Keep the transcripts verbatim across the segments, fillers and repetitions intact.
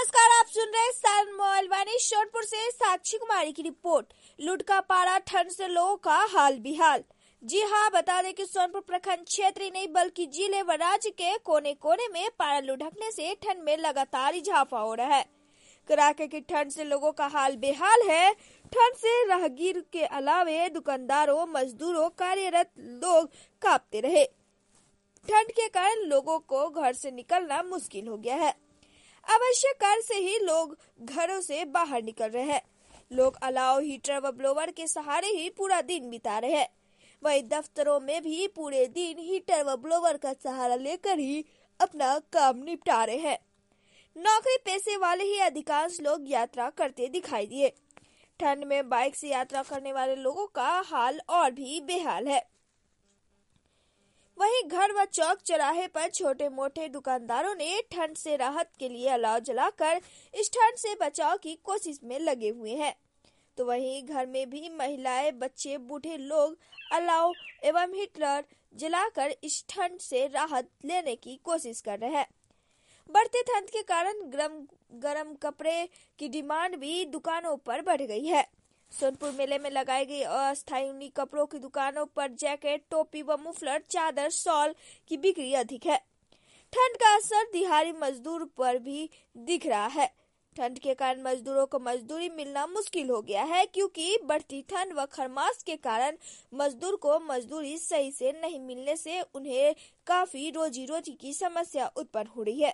नमस्कार, आप सुन रहे सन मोबाइल वाणी शोरपुर से साक्षी कुमारी की रिपोर्ट। लूट का पारा, ठंड से लोगों का हाल बेहाल। जी हाँ, बता दें कि सोनपुर प्रखंड क्षेत्र ही नहीं बल्कि जिले व राज्य के कोने कोने में पारा लुढ़कने से ठंड में लगातार इजाफा हो रहा है। कड़ाके की ठंड से लोगों का हाल बेहाल है। ठंड से राहगीर के अलावे दुकानदारों, मजदूरों, कार्यरत लोग कांपते रहे। ठंड के कारण लोगों को घर से निकलना मुश्किल हो गया है। आवश्यक कार्य से ही लोग घरों से बाहर निकल रहे हैं। लोग अलाव, हीटर व ब्लोवर के सहारे ही पूरा दिन बिता रहे हैं। वहीं दफ्तरों में भी पूरे दिन हीटर व ब्लोवर का सहारा लेकर ही अपना काम निपटा रहे हैं। नौकरी पेशे वाले ही अधिकांश लोग यात्रा करते दिखाई दिए। ठंड में बाइक से यात्रा करने वाले लोगों का हाल और भी बेहाल है। वहीं घर व चौक चौराहे पर छोटे मोटे दुकानदारों ने ठंड से राहत के लिए अलाव जलाकर इस ठंड से बचाव की कोशिश में लगे हुए हैं। तो वहीं घर में भी महिलाएं, बच्चे, बूढ़े लोग अलाव एवं हीटर जलाकर इस ठंड से राहत लेने की कोशिश कर रहे हैं। बढ़ते ठंड के कारण गरम गरम कपड़े की डिमांड भी दुकानों पर बढ़ गई है। सोनपुर मेले में लगाई गई अस्थायी ऊनी कपड़ों की दुकानों पर जैकेट, टोपी व मुफलर, चादर, शॉल की बिक्री अधिक है। ठंड का असर दिहाड़ी मजदूर पर भी दिख रहा है। ठंड के कारण मजदूरों को मजदूरी मिलना मुश्किल हो गया है, क्योंकि बढ़ती ठंड व खरमास के कारण मजदूर को मजदूरी सही से नहीं मिलने से उन्हें काफी रोजी रोटी की समस्या उत्पन्न हो रही है।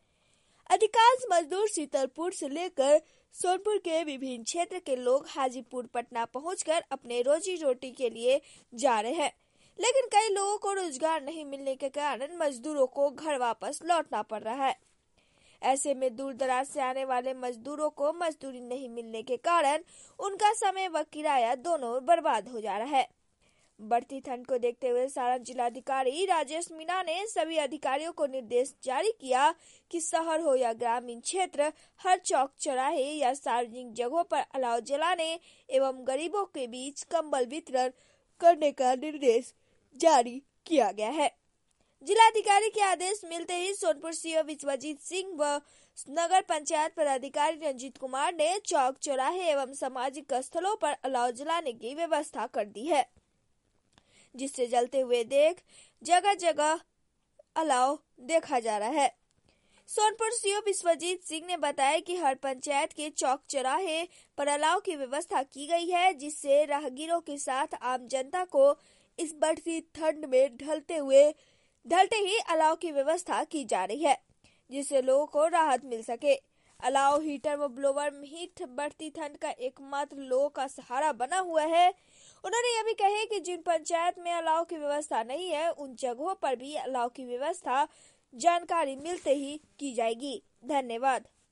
अधिकांश मजदूर शीतलपुर से लेकर सोनपुर के विभिन्न क्षेत्र के लोग हाजीपुर, पटना पहुंचकर अपने रोजी रोटी के लिए जा रहे हैं, लेकिन कई लोगों को रोजगार नहीं मिलने के कारण मजदूरों को घर वापस लौटना पड़ रहा है। ऐसे में दूर दराज से आने वाले मजदूरों को मजदूरी नहीं मिलने के कारण उनका समय व किराया दोनों बर्बाद हो जा रहा है। बढ़ती ठंड को देखते हुए सारण जिलाधिकारी राजेश मीणा ने सभी अधिकारियों को निर्देश जारी किया कि शहर हो या ग्रामीण क्षेत्र, हर चौक चौराहे या सार्वजनिक जगहों पर अलाव जलाने एवं गरीबों के बीच कंबल वितरण करने का निर्देश जारी किया गया है। जिलाधिकारी के आदेश मिलते ही सोनपुर सीओ विश्वजीत सिंह व नगर पंचायत पदाधिकारी रंजीत कुमार ने चौक चौराहे एवं सामाजिक स्थलों पर अलाव जलाने की व्यवस्था कर दी है, जिससे जलते हुए देख जगह जगह अलाव देखा जा रहा है। सोनपुर सीओ विश्वजीत सिंह ने बताया कि हर पंचायत के चौक चौराहे पर अलाव की व्यवस्था की गई है, जिससे राहगीरों के साथ आम जनता को इस बढ़ती ठंड में ढलते हुए ढलते ही अलाव की व्यवस्था की जा रही है, जिससे लोगों को राहत मिल सके। अलाव, हीटर व ब्लोवर हीट बढ़ती ठंड का एकमात्र लोगों का सहारा बना हुआ है। उन्होंने यह भी कहे कि जिन पंचायत में अलाव की व्यवस्था नहीं है, उन जगहों पर भी अलाव की व्यवस्था जानकारी मिलते ही की जाएगी। धन्यवाद।